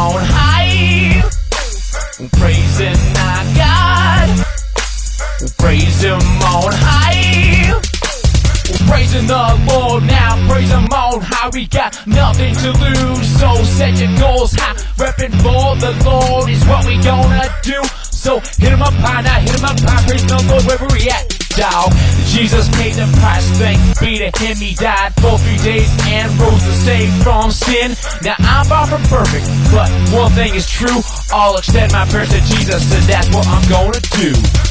on high. Praising our God. Praise Him on high. Praising the Lord now, praise Him on high. We got nothing to lose, so set your goals high. Reppin' for the Lord is what we gonna do. So hit Him up high, now hit Him up high. Praise the Lord wherever we at, dawg. Jesus paid the price, thanks be to Him. He died for 3 days and rose to save from sin. Now I'm far from perfect, but one thing is true. I'll extend my prayers to Jesus, and that's what I'm gonna do.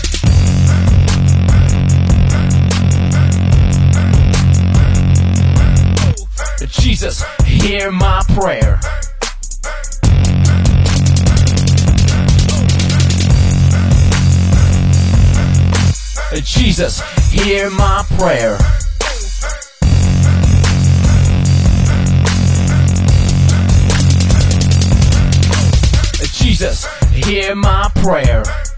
Jesus, hear my prayer. Jesus, hear my prayer. Jesus, hear my prayer.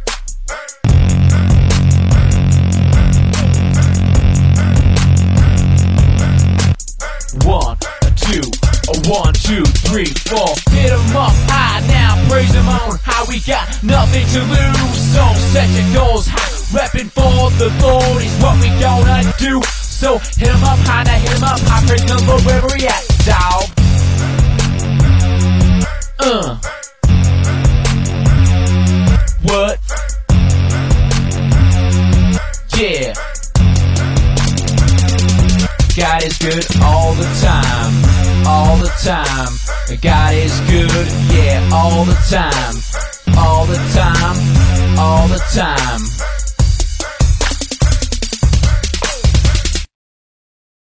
One, two, three, four. Hit 'em up high now, praise Him on high. We got nothing to lose, so set your goals high. Reppin' for the Lord is what we gonna do. So hit 'em up high, now hit 'em up high. Praise the Lord wherever we at, dawg. What? Yeah. God is good all the time. All the time, God is good, yeah, all the time, all the time, all the time.